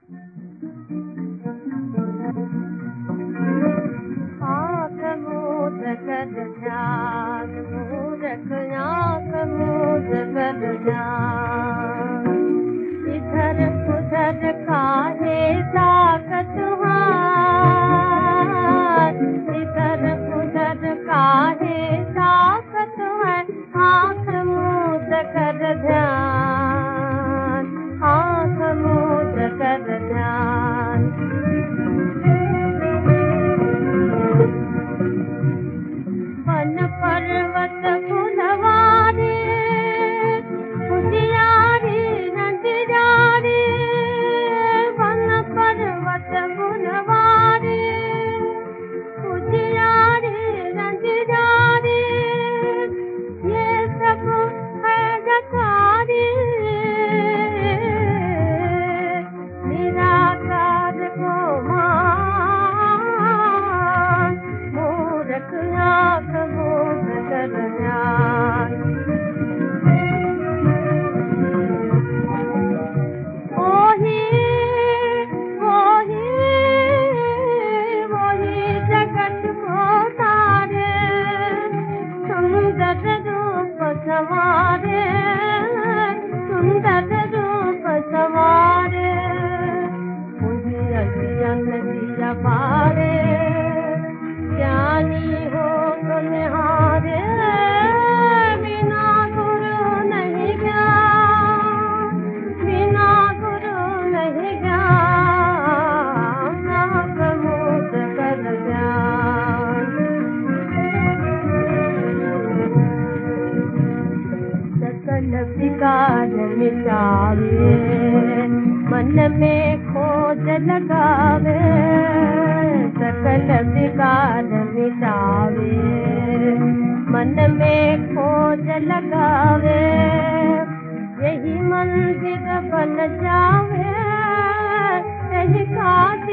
आँख मूंद कर ध्यान, मूरख आँख मूंद कर ध्यान। इधर उधर काहे ताकत है, इधर उधर काहे ताकत है। आँख मूंद कर ध्यान, आँख मूंद कर ध्यान। वन पर्वत फुलवारी, उजियारी नंदियारी। वन पर्वत फुलवारी, उजियारी नंदियारी। ये सब है जकारी, निराकार को मान। मूरख आँख मूंद कर ध्यान। वही जगत को तारे, सुंदर रूप संवारे, सुंदर रूप संवारे। मुझे असिया नदिया पारे, ज्ञानी हो तो निहारे। बिना गुरु नहीं ज्ञान, बिना गुरु नहीं ज्ञान। आँख मूंद कर ध्यान। सकल विकार मिटावे, मन में खोज लगावे। सकल विकार मिटावे, मन में खोज लगावे। यही मंदिर बन जावे, यही काज